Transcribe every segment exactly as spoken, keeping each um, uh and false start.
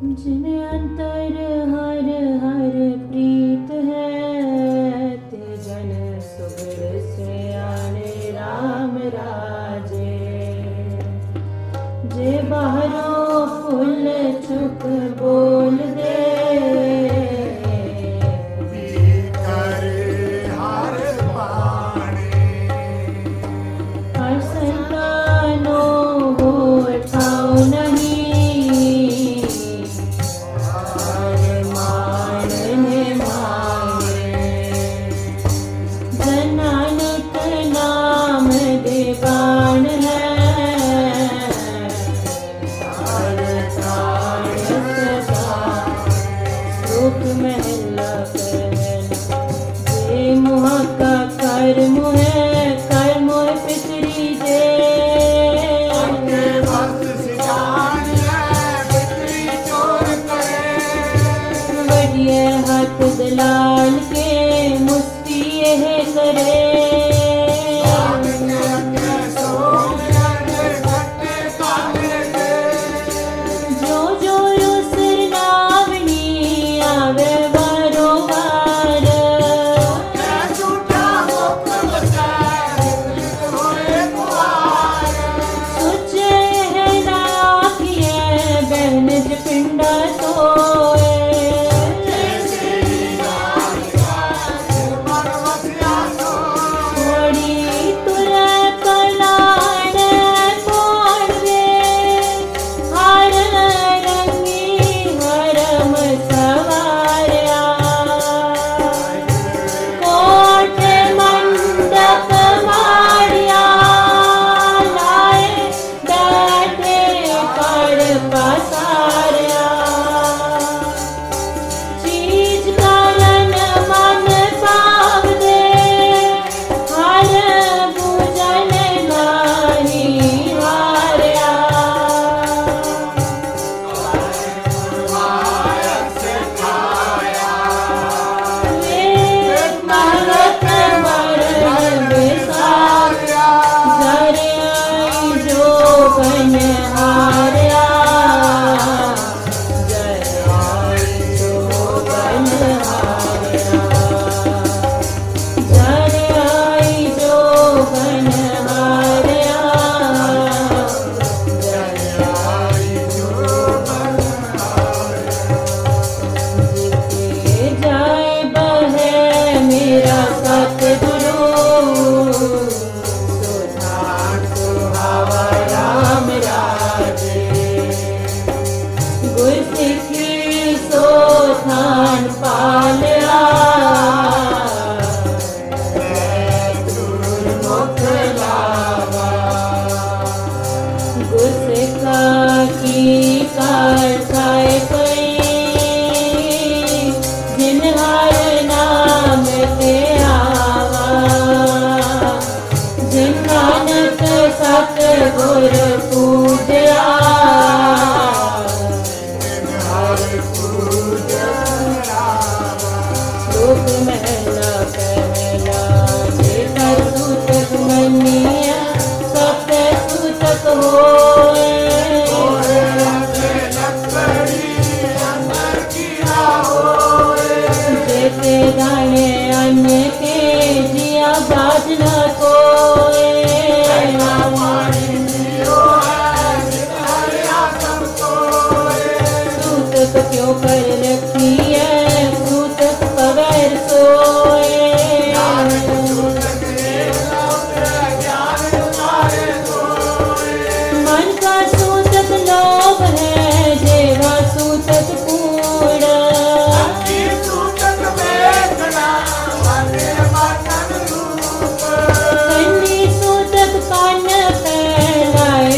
जिन अंतर हर हर प्रीत है, ते जन सुगड़ से आने राम राजे। जे बाहरों फूल चुप बोल दे, दलाल के मुफ्ती है करे। जो जो उसर नावनी आवे बारो बार, सोचे है राखिए बहन पिंडा सोए।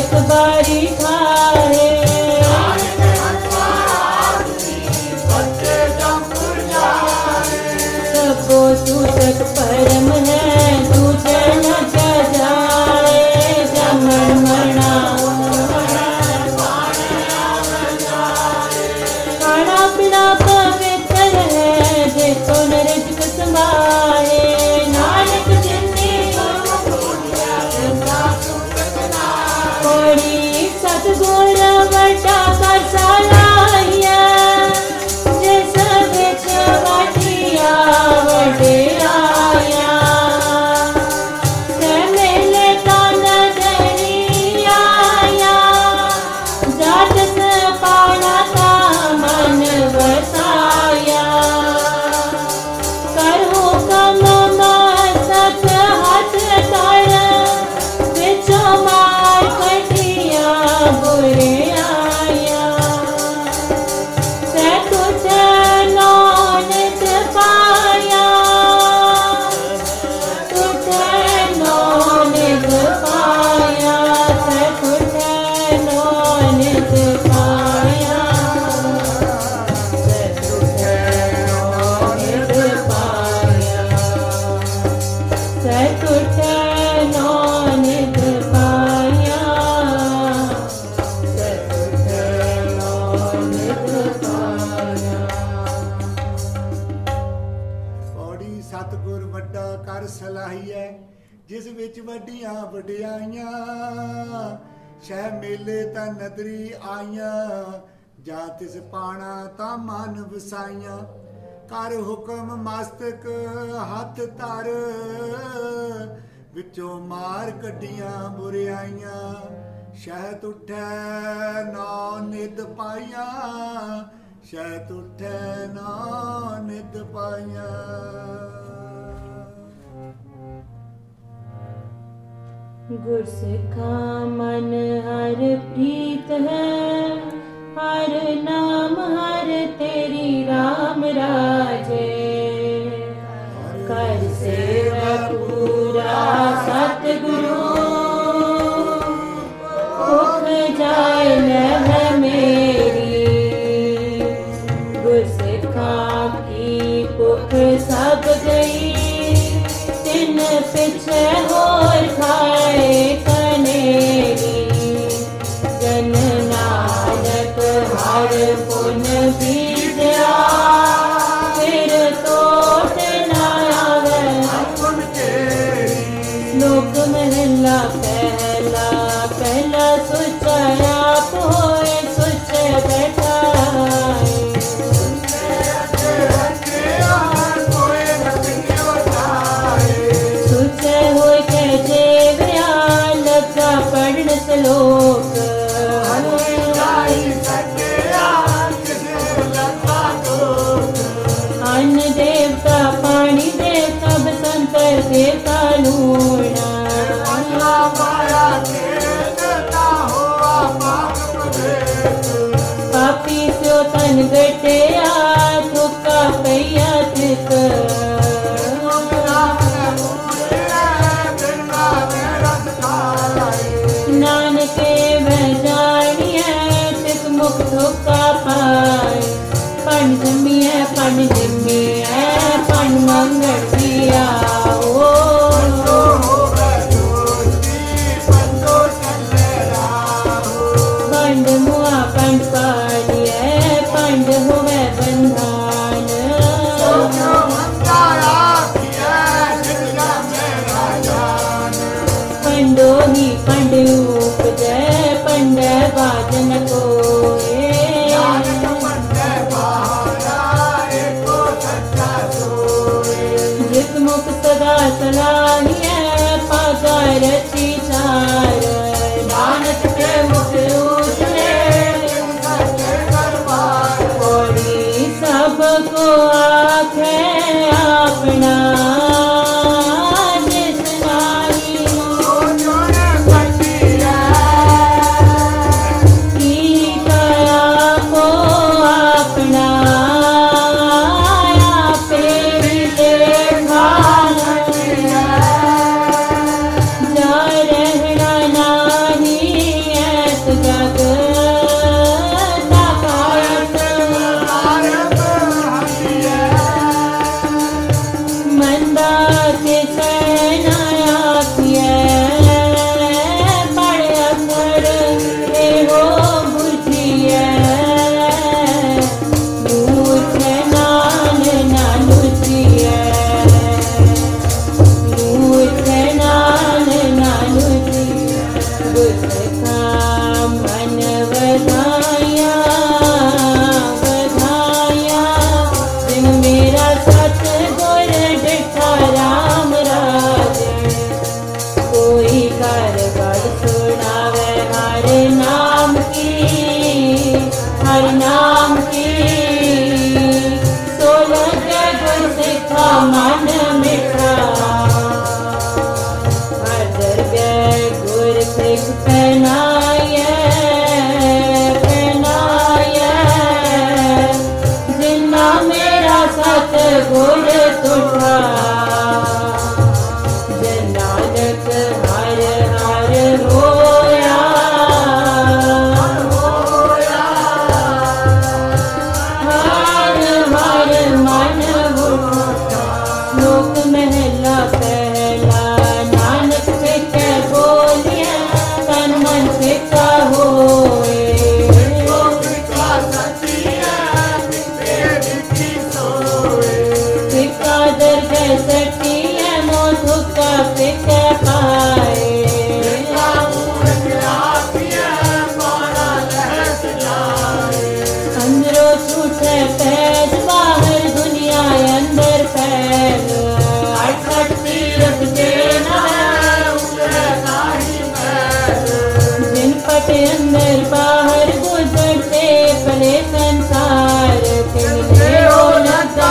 But ਨਿਤ ਪਾਇਆ। ਪੌੜੀ ਸਤਿਗੁਰ ਵੱਡਾ ਕਰ ਸਲਾਹੀਐ, ਜਿਸ ਵਿੱਚ ਵੱਡੀਆਂ ਵਡਿਆਈਆਂ। ਸ਼ਹਿ ਮੇਲੇ ਤਾਂ ਨਦਰੀ ਆਈਆਂ, ਜਾਂ ਤਿਸ ਪਾਣਾ ਤਾਂ ਮਨ ਵਸਾਈਆਂ। ਕਰ ਹੁਕਮ ਮਸਤਕ ਹੱਥ ਧਰ, ਵਿੱਚੋਂ ਮਾਰ ਕੱਢੀਆਂ ਬੁਰਿਆਈਆਂ। ਸ਼ਹਿਤ ਉੱਠੈ ਨਾ ਨਿਤ ਪਾਈਆਂ, ਸ਼ਹਿਤ ਉੱਠੈ ਨਾ ਨਿਤ ਪਾਈਆਂ। ਗੁਰਸਿੱਖਾਂ ਮਨ ਹਰ ਪ੍ਰੀਤ ਹੈ, ਹਰ ਨਾਮ ਹਰ ਤੇਰੀ ਰਾਮ ਰਾਜੇ। ਕਰ ਸੇਵਕ ਪੂਰਾ ਸਤਿਗੁਰੂ, ਭੁੱਖ ਜਾਏ ਲਹਿ ਮੇਰੀ। ਗੁਰਸਿੱਖਾਂ ਕੀ ਭੁੱਖ ਸਭ ਗਈ, ਤਿਨ ਪਿਛੇ ਹੋਰ ਖਾਏ ਕਨੇਰੀ। ਜਨ ਨਾਨਕ ਹਰ ਪੁਨ ਬੀਜਿਆ, ਫਿਰ ਤੋਟ ਨਾ ਆਵੇ ਪੁਨ ਤੇਰੀ। ਲੋਕ ਮਹਿਲਾ ਪਹਿਲਾ, ਪਹਿਲਾ ਸੁੱਚਾ ਆਪ ਹੋਏ, ਸੁੱਚੇ ਬੈਠਾਏ। ਸੁੱਚੇ ਹੋਏ ਕੇ ਜੇਵਿਆ, ਲੱਗਾ ਪੜ੍ਹਨ ਸਲੋਕ। ਅੰਨ ਦੇਵਤਾ ਪਾਣੀ ਦੇਵਤਾ, ਬਸੰਤਰ ਦੇਵਤਾ ਲੂਣਾ। ਪਾਪੀ ਸਿਓ ਤਨ ਗਟਿਆ, ਥੁੱਕਾ ਪਈਆ ਤਿਕ। ਨਾਨਕੇ ਮੈਂ ਜਾਣੀਐ, ਤਿਕ ਮੁਖ ਥੁੱਕਾ ਪਾਏ। ਪਣ ਜੰਮੀਐ ਪਣ ਜੰਮੀਐ, ਪਣ ਮੰਗਣ ਦੀਆ ਹੋ। ਪੰਡ ਮੁਆ ਪੰਡ ਪਾਲੀਐ, ਪੰਡ ਹੋਵੇ ਬੰਧਾਨ। ਪੰਡੋ ਹੀ ਪੰਡ ਉਪਜੈ, ਪੰਡੈ ਬਾਜਨ ਕੋਏ। पैद बाहर दुनिया अंदर फैल अड़सठ तीरथ के जिन पट अंदर बाहर गुजरते पले संसार तिनले ओ लगा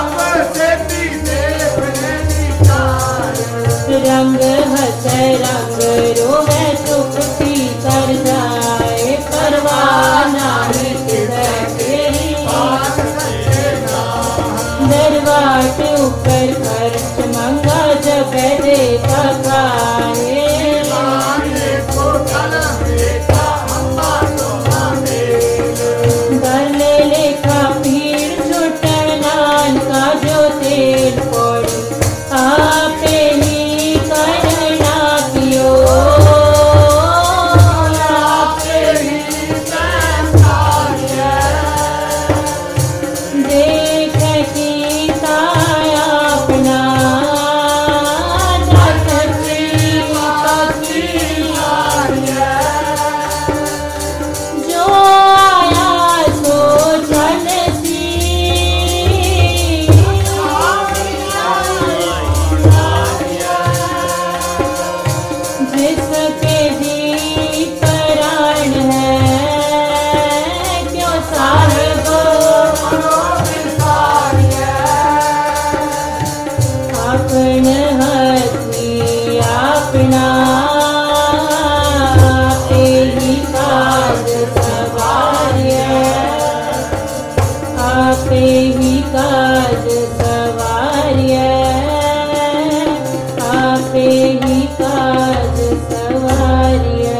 रंग हसे रंग रोवे सुख पी कर जाए परवाना दरवाट ऊपर खर्च मंगा जब देता खाए गले लेखा भीड़ छुटनान का जो तेल पड़ी आपे ही करना कियो आपे ही देख की ताया अपना जो आया सो झलसी जिसके जी प्राण है क्यों साहिब अपन हथी अपना तेरी काज सवारिया आपे ही काज सवारिया आपे ही काज सवारिया।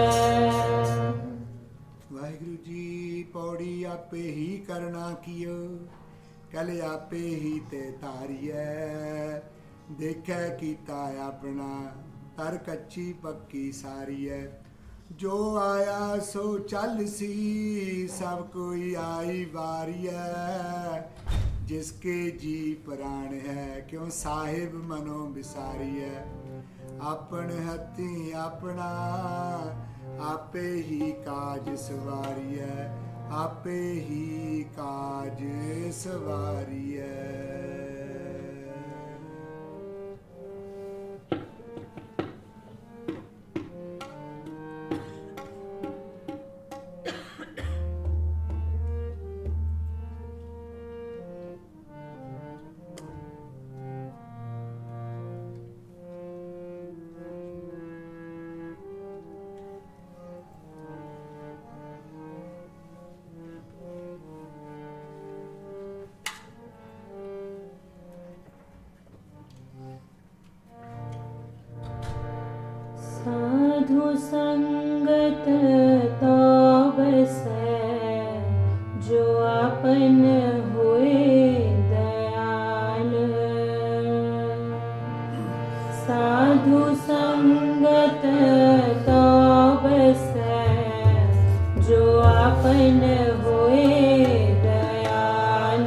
वाहिगुरु जी पौड़ी आपे ही करना कियो कल आपे ही ते तारिए देखे कीता अपना तर कच्ची पक्की सारी है जो आया सो चल सी सब कोई आई बारी है जिसके जी प्राण है क्यों साहिब मनो बिसारी है अपन हथी अपना आपे ही काज सवारी है आपे ही काज सवारी है। साधु संगत तो बसे जो अपन हुए दयाल साधु संगत तो बसे जो अपन हुए दयाल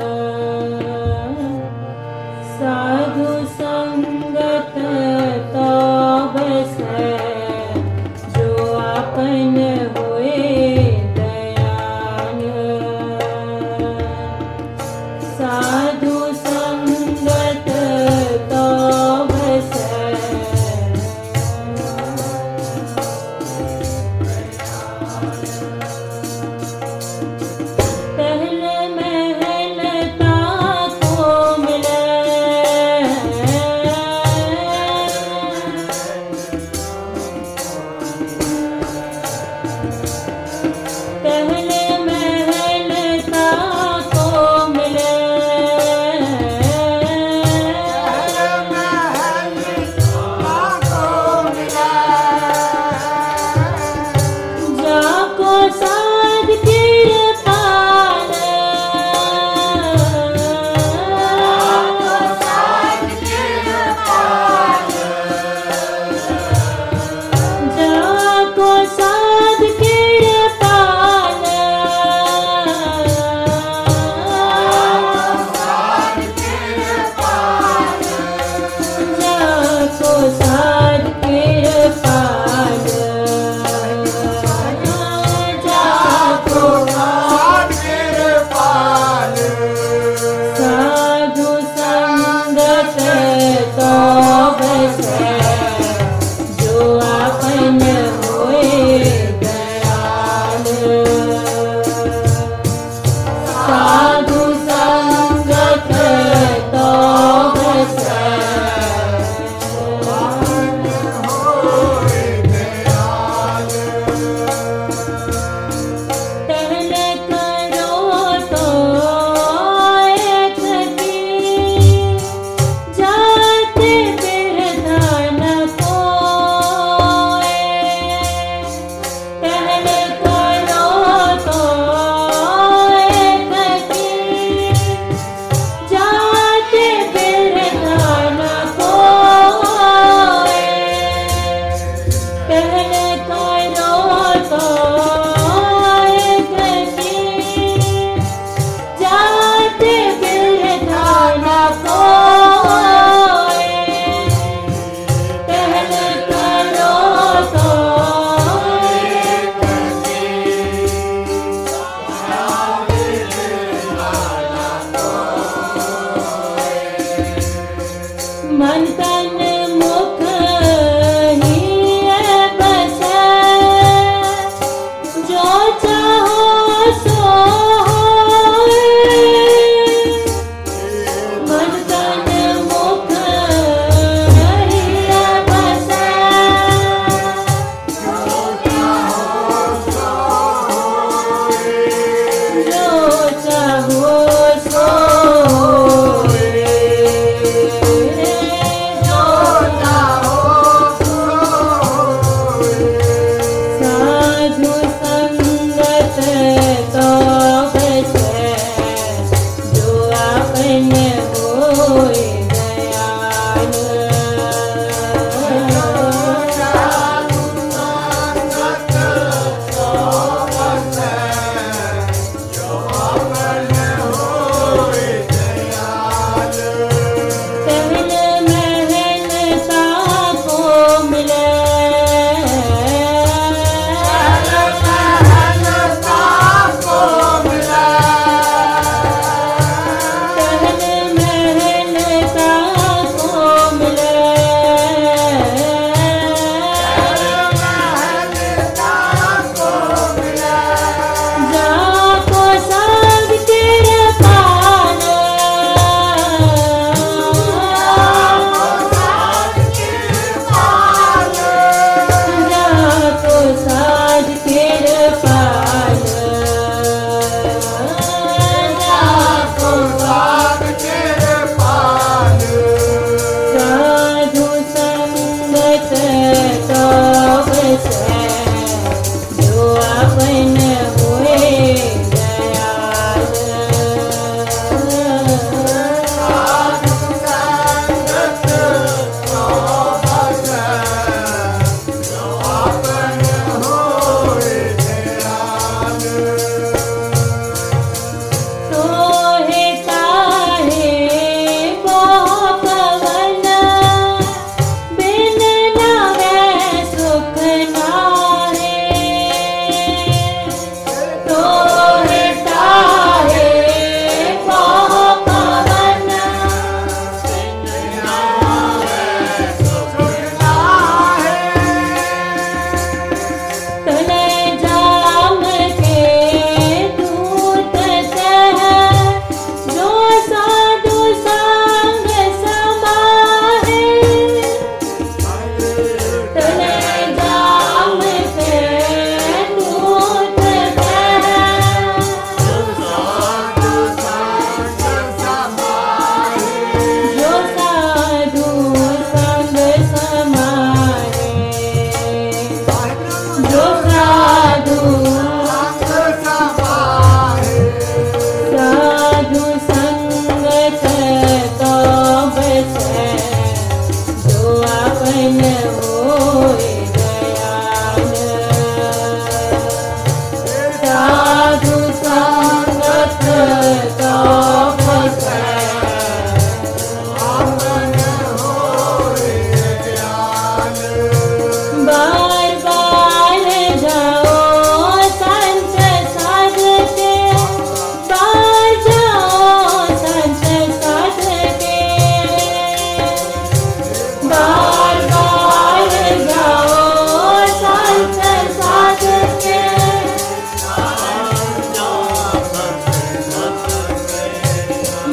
साधु संगत तो बसे जो अपन हुए दयाल साधु संगत तो बसे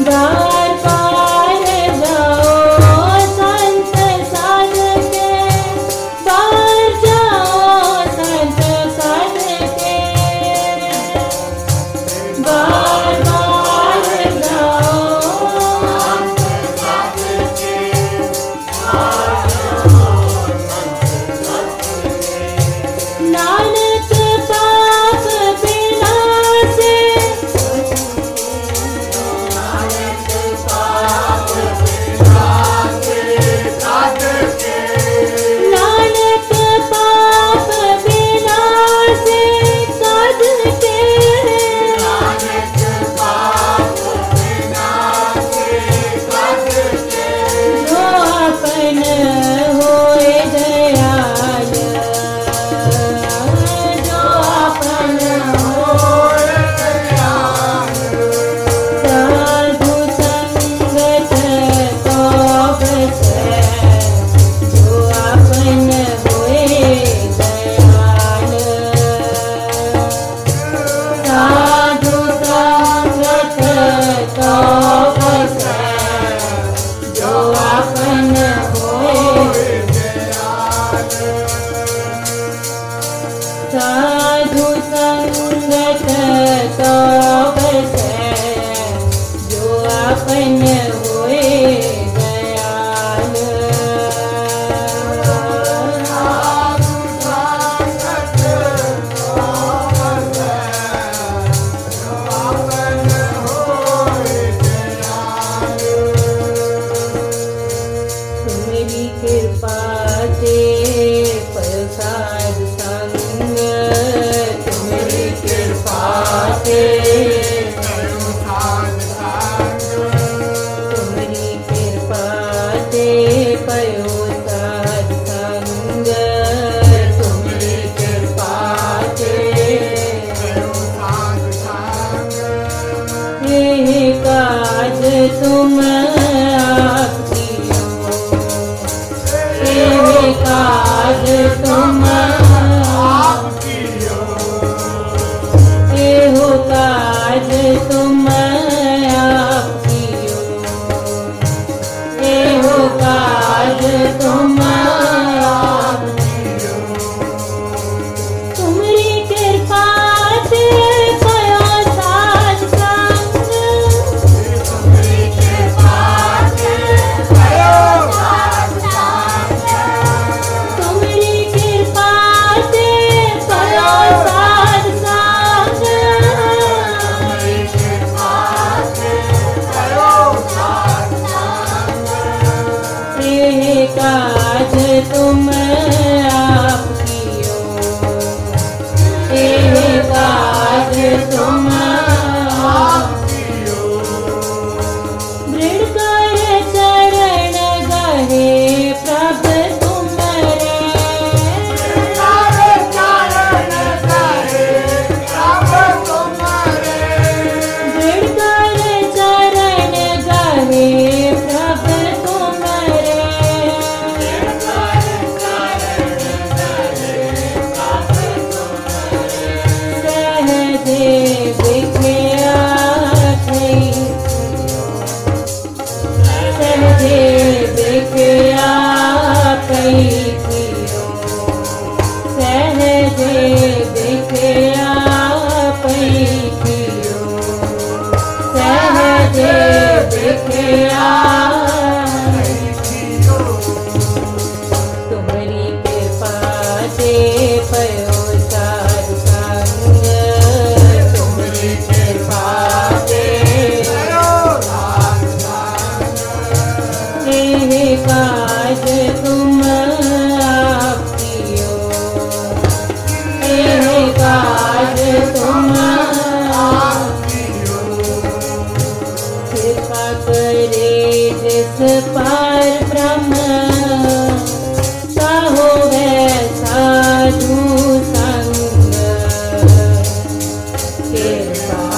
बार बार जाओ संत साध के, बार जाओ संत साध के, बार बार जाओ संत साध के, बार जाओ संत साध के। नानक पाप विनाशे, नानक पाप विनाशे साध के, नानक पाप विनाशे साध के, नानक पाप विनाशे साध के। जो अपन होए दयाल, जो अपन होए दयाल, साधु संगत तो बसे, जो अपन होए दयाल, साधु संगत तो बसे, जो अपन होए दयाल, साधु संगत तो बसे, जो अपन होए दयाल, साधु संगत तो बसे, जो अपन होए दयाल। तुम्हारी कृपा से प्रसाद संग, तुम्हारी कृपा से प्रसाद संग, तुम्हारी कृपा से प्रसाद संग, तुम्हारी कृपा से प्रसाद संग। ये काज तुम आप कियो, ये काज तुम आप कियो, ये हो काज तुम आप कियो, ये हो काज तुम आप कियो। तुम्हारी कृपा से भयो साध संग, तुम्हारी कृपा से भयो साध संग, तुम्हारी कृपा से भयो साध संग, तुम्हारी कृपा से भयो साध संग। ये काज तुम आप कियो, ये काज तुम आप कियो। दृढ़ कर चरण गहे प्रभ तुम्हारे, दृढ़ कर चरण गहे प्रभ तुम्हारे, दृढ़ कर चरण गहे प्रभ तुम्हारे, दृढ़ कर चरण गहे प्रभ तुम्हारे। सहजे बिखया थई, सहजे बिखया कई कियो, सहजे बिखया कई कियो, सहजे बिखया कई कियो। तुम्हारी कृपा से भयो साध संग, तुम्हारी कृपा से भयो साध संग। ये काज तुम आप कियो, ये काज तुम आप कियो। कृपा करे जिस पार ब्रह्म, साहो है साधु संग, कृपा